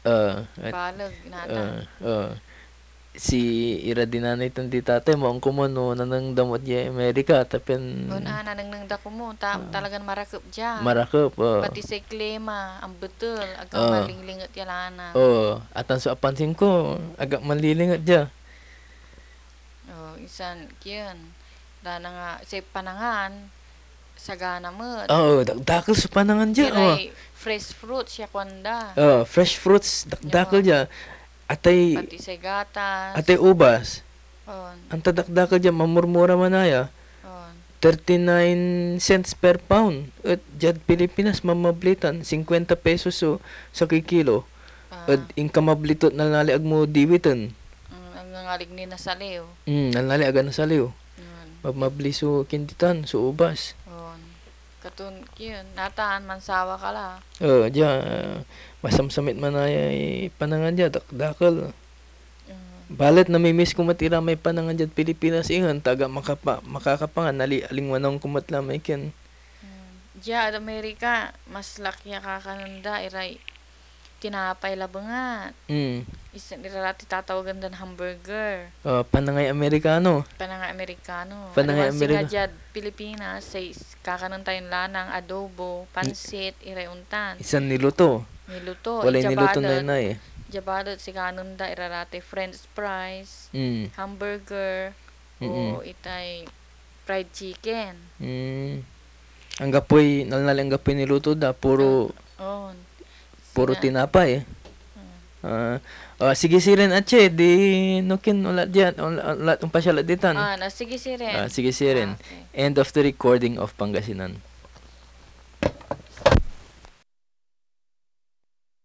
At Balag, natan. si ira dinanay tan di tatay mo ang kumano nanang damot ya Amerika tapen Nanang dako mo, talagang marakop dya. marakop. Pati sa klima, ang betul, agang Uh, malinglingot yalanan. atan sa apansin ko agak manlilingat dya. Isan, kiyan. Dana nga, sa panangan, sagana mo. Dakdakal sa panangan dya. Iray, fresh fruit siya kwanda. Fresh fruits dakdakal dya. Pati sa gatas. Atay ubas. On, Ang tadakdakal dya mamurmura manaya. on. 39 cents per pound. At dyan Pilipinas mamablitan 50 pesos so sa kikilo. At ingkamablitot na naliag mo diwitan. Ang nangalig ni nasaliw. Nalali aga na saliw. Mabli so kinditan so ubas. On. Katun, kiyan. Nataan, mansawa ka la. Dya masamsamit manaya panangan dya dakdakal. Balat namimiss ko matira may panangan dyan Pilipinas ingan taga makakapangan alingwanang kumatla may ken. Diya at Amerika, mas laki kakananda iray tinapay labangat. Isan irarati tatawagan dan hamburger. Panangay Amerikano. Panangay Amerikano. Panangay Amerikano. Singa Pilipinas, say kakanantayin lanang adobo, pansit, iray untan. Isan niluto. Walay niluto na yun eh. Jabalot si kanunda irarate french fries, hamburger, o itay fried chicken. Ang gapoy, nalnali ang gapoy niluto da, puro tinapay. Sige siren atche, di nukin ulat dyan, ulat pasyalat ditan. Sige siren. Sige siren. End of the recording of Pangasinan.